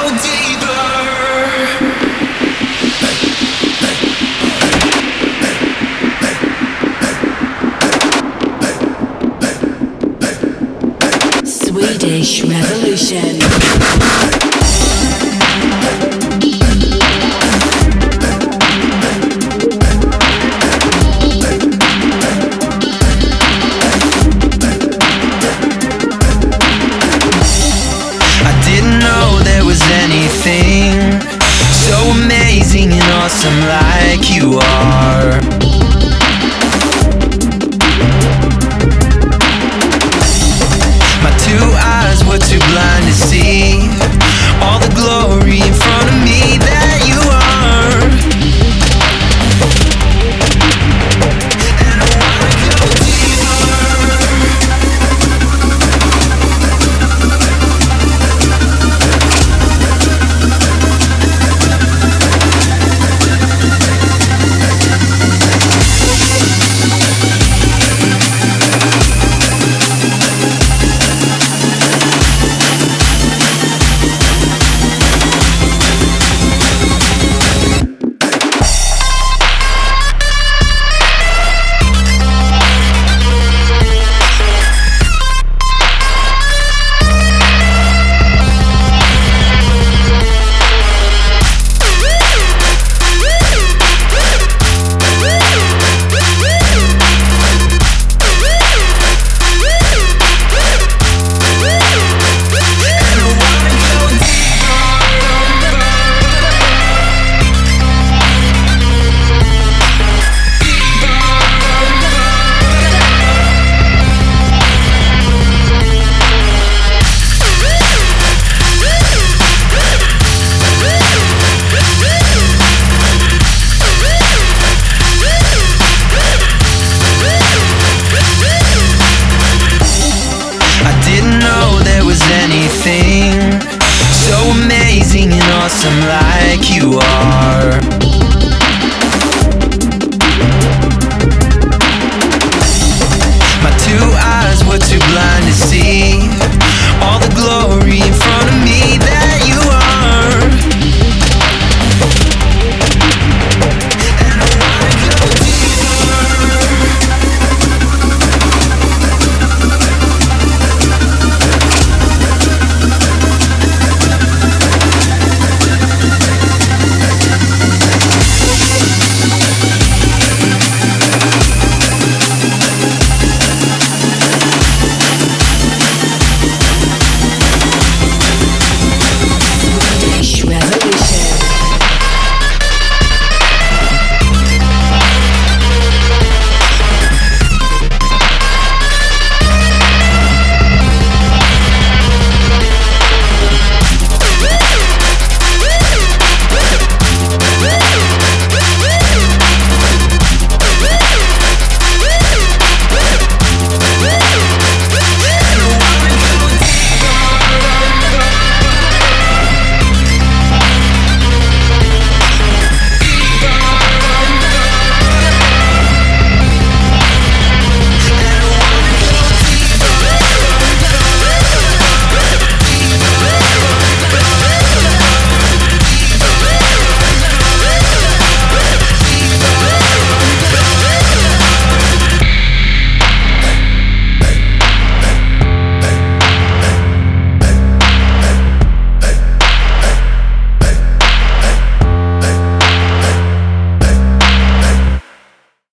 Swedish Revolution. Anything so amazing and awesome like you are. My two eyes were too blind to see all the glory in front of me that you are. And I wanna go anything so amazing and awesome like you are. My two eyes were too blind to see